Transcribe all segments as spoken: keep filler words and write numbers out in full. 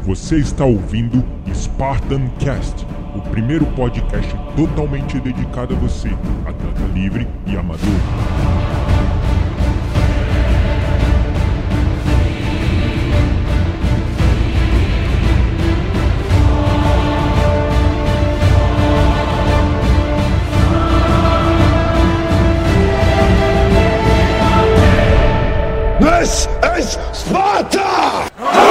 Você está ouvindo Spartan Cast, o primeiro podcast totalmente dedicado a você, atleta livre e amador. This is Sparta!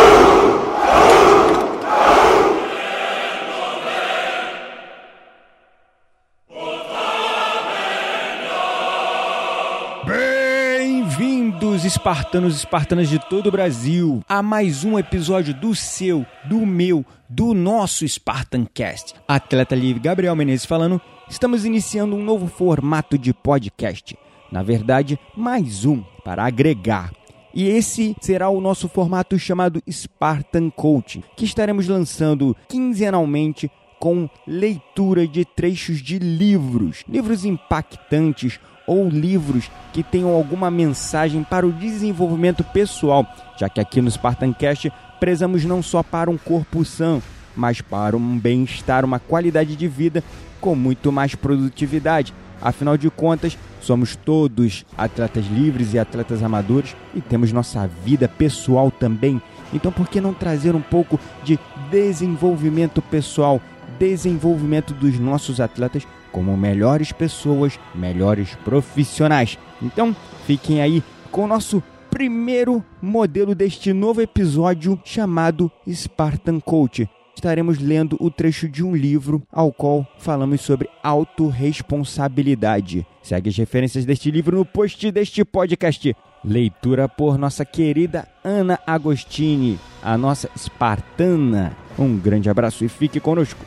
Bem-vindos, espartanos e espartanas de todo o Brasil, a mais um episódio do seu, do meu, do nosso Spartan Cast. Atleta livre Gabriel Menezes falando, estamos iniciando um novo formato de podcast. Na verdade, mais um para agregar. E esse será o nosso formato chamado Spartan Coaching, que estaremos lançando quinzenalmente com leitura de trechos de livros, livros impactantes ou livros que tenham alguma mensagem para o desenvolvimento pessoal, já que aqui no Spartan Cast prezamos não só para um corpo são, mas para um bem-estar, uma qualidade de vida com muito mais produtividade. Afinal de contas, somos todos atletas livres e atletas amadores e temos nossa vida pessoal também. Então, por que não trazer um pouco de desenvolvimento pessoal, desenvolvimento dos nossos atletas como melhores pessoas, melhores profissionais? Então, fiquem aí com o nosso primeiro modelo deste novo episódio chamado Spartan Coach. Estaremos lendo o trecho de um livro ao qual falamos sobre autorresponsabilidade. Segue as referências deste livro no post deste podcast. Leitura por nossa querida Ana Agostini, a nossa espartana. Um grande abraço e fique conosco.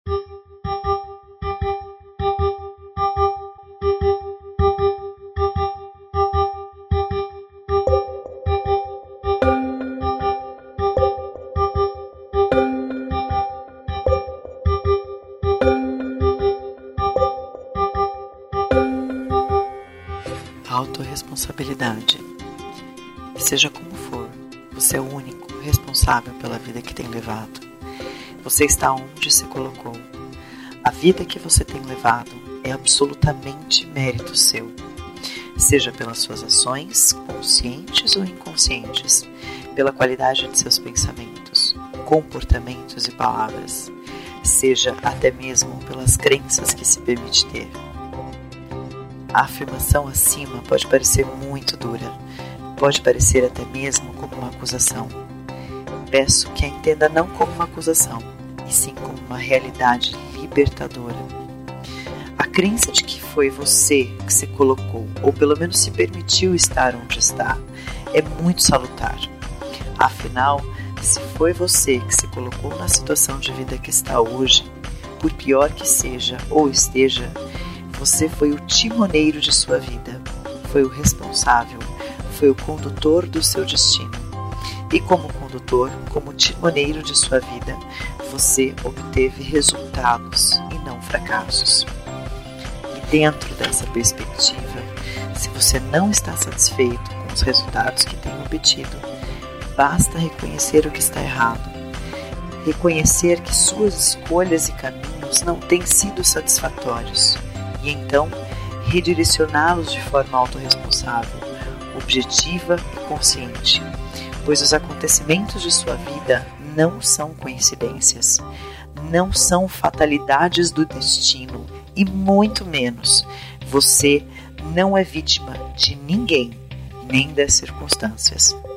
Autorresponsabilidade. Seja como for, você é o único responsável pela vida que tem levado. Você está onde se colocou. A vida que você tem levado é absolutamente mérito seu. Seja pelas suas ações, conscientes ou inconscientes, pela qualidade de seus pensamentos, comportamentos e palavras, seja até mesmo pelas crenças que se permite ter. A afirmação acima pode parecer muito dura, pode parecer até mesmo como uma acusação. Peço que a entenda não como uma acusação, e sim como uma realidade libertadora. A crença de que foi você que se colocou, ou pelo menos se permitiu estar onde está, é muito salutar. Afinal, se foi você que se colocou na situação de vida que está hoje, por pior que seja ou esteja, você foi o timoneiro de sua vida, foi o responsável, foi o condutor do seu destino. E como condutor, como timoneiro de sua vida, você obteve resultados e não fracassos. E dentro dessa perspectiva, se você não está satisfeito com os resultados que tem obtido, basta reconhecer o que está errado. Reconhecer que suas escolhas e caminhos não têm sido satisfatórios. E então, redirecioná-los de forma autorresponsável, objetiva e consciente, pois os acontecimentos de sua vida não são coincidências, não são fatalidades do destino e muito menos, você não é vítima de ninguém, nem das circunstâncias.